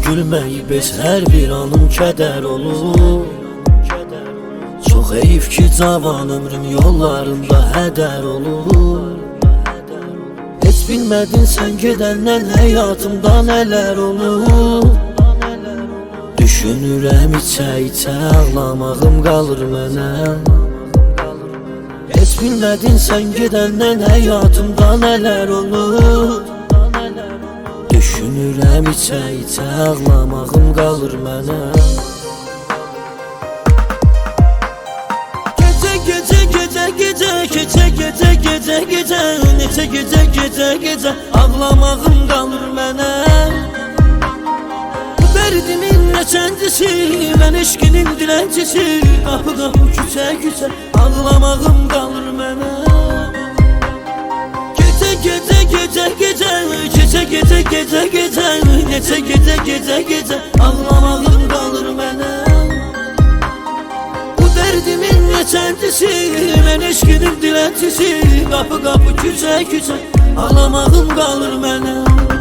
gülməyi bez hər bir anım kədər olur. Çox heyif ki cavan ömrüm yollarında hədər olur. Heç bilmədin sən gedəndən həyatımda nələr olur. Düşünürəm içə-içə ağlamağım qalır mənə. Heç bilmədin sən gedəndən həyatımda nələr olur. Düşünürəm içə-içə ağlamağım qalır mənə. Gecə neçə gecə ağlamağım qalır mənə. Bu dərdimin neçəncisi, mən eşqinin diləncisi. Qapı küçə ağlamağım qalır mənə. Gecə neçə gecə ağlamağım qalır mənə. Bu dərdimin neçəncisi, mən eşqinin diləncisi. Qapı küçə ağlamağım qalır mənə.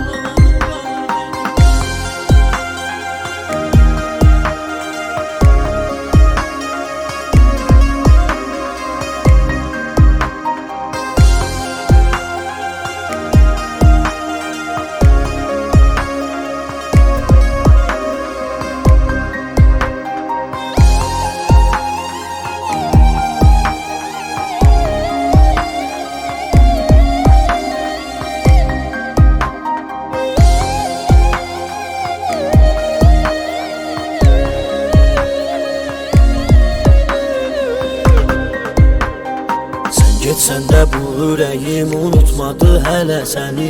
Getsən də bu ürəyim unutmadı hələ səni.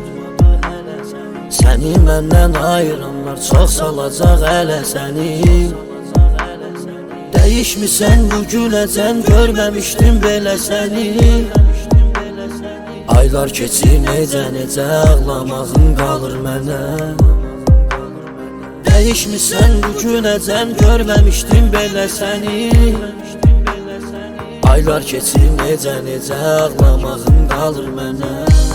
Səni məndən ayıranlar çox salacaq hələ səni. Dəyişmisən bu günəcən, görməmişdim belə səni. Aylar keçir necə ağlamağım qalır mənə. Dəyişmisən bu günəcən, görməmişdim belə səni. Aylar keçir necə ağlamağım qalır mənə.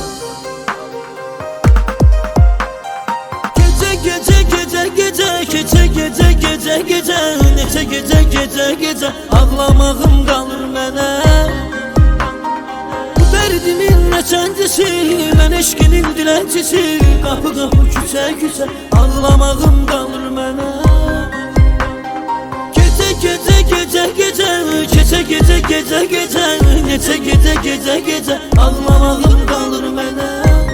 Gecə neçə gecə ağlamağım qalır mənə. Bu dərdimin neçəncisi, mən eşqinin diləncisi. Qapı küçə ağlamağım qalır mənə. Gecə neçə gecə ağlamağım qalır mənə.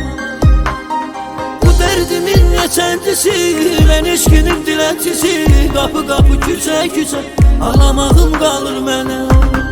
Bu dərdimin neçəncisi, mən eşqinin diləncisi. Qapı küçə ağlamağım qalır mənə.